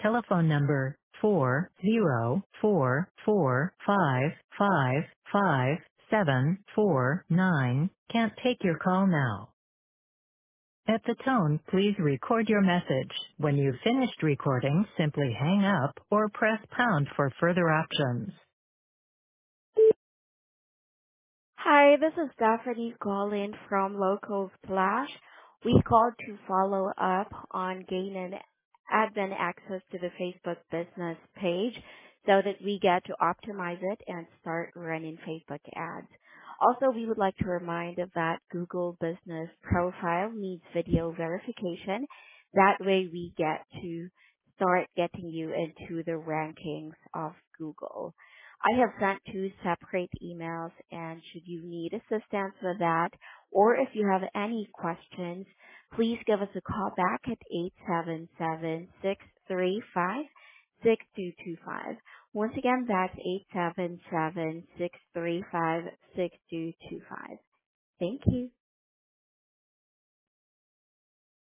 telephone number 40445555749 can't take your call now. At the tone, please record your message. When you've finished recording, simply hang up or press pound for further options. Hi, this is Stephanie calling from Local Splash. We called to follow up on gaining admin access to the Facebook business page so that we get to optimize it and start running Facebook ads. Also, we would like to remind that Google Business Profile needs video verification. That way we get to start getting you into the rankings of Google. I have sent two separate emails, and should you need assistance with that, or if you have any questions, please give us a call back at 877-635-6225. Once again, that's 877-635-6225. Thank you.